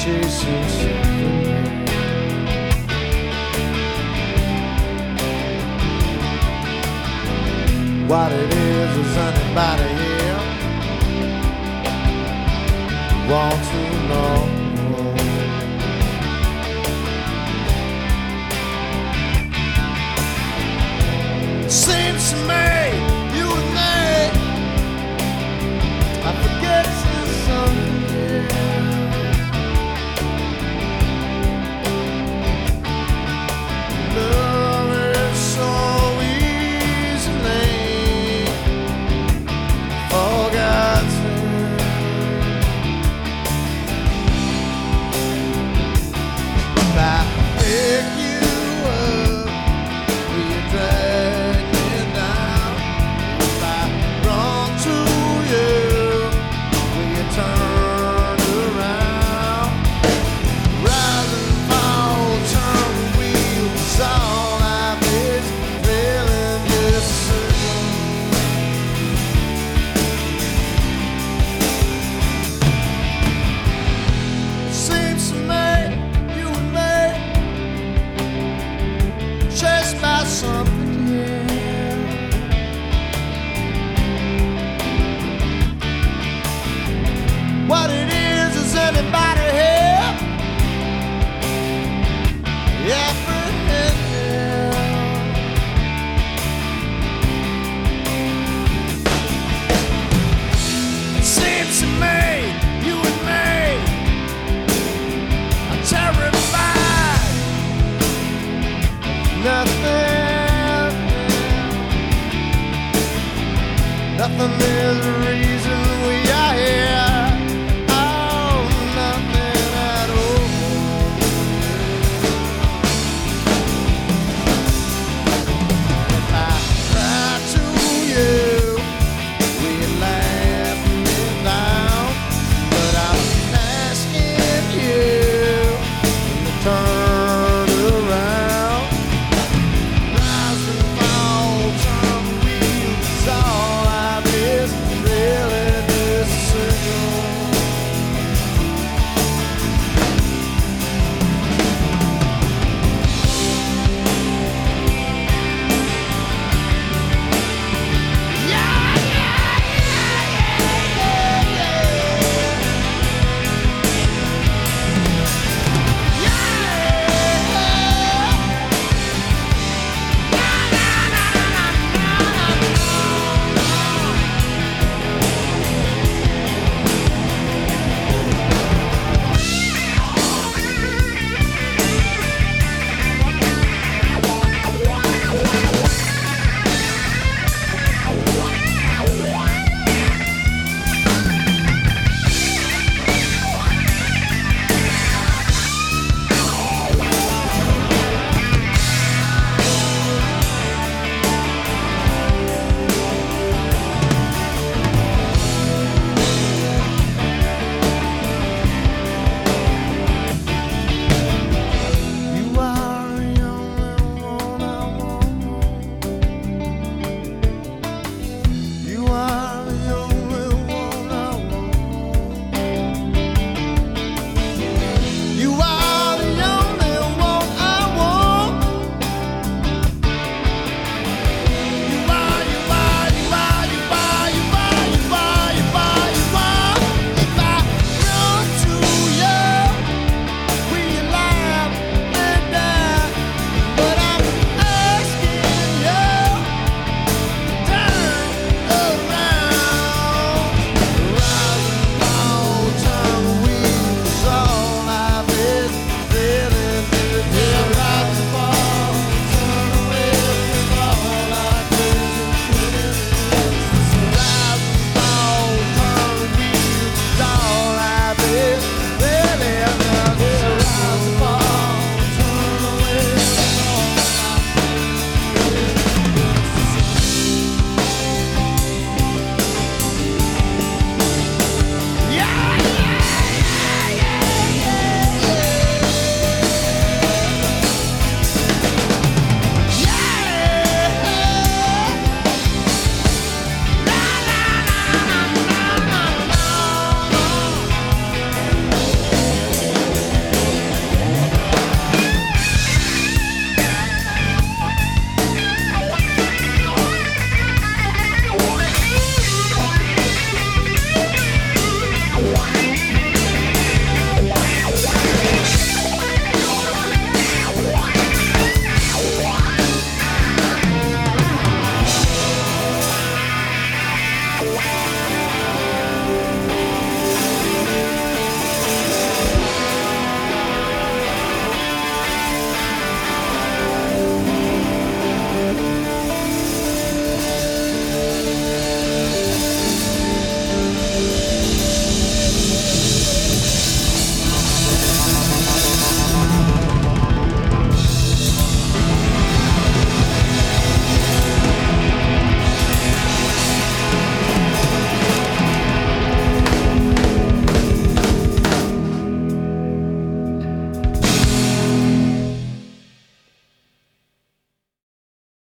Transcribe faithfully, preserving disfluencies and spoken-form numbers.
chasing something. What it is, is anybody here want to know? It seems to me, you and me, I forget something, yeah. Love is so easily forgotten. If I pick you up, will you drag me down? If I run to you, will you turn around? Rise and fall, turn wheels, all life is feeling just the same. Seems to me, you and me, chased by something, yeah. What it is, is anybody here? Apprehended. It seems to me, you and me, are terrified. Nothing, nothing is real.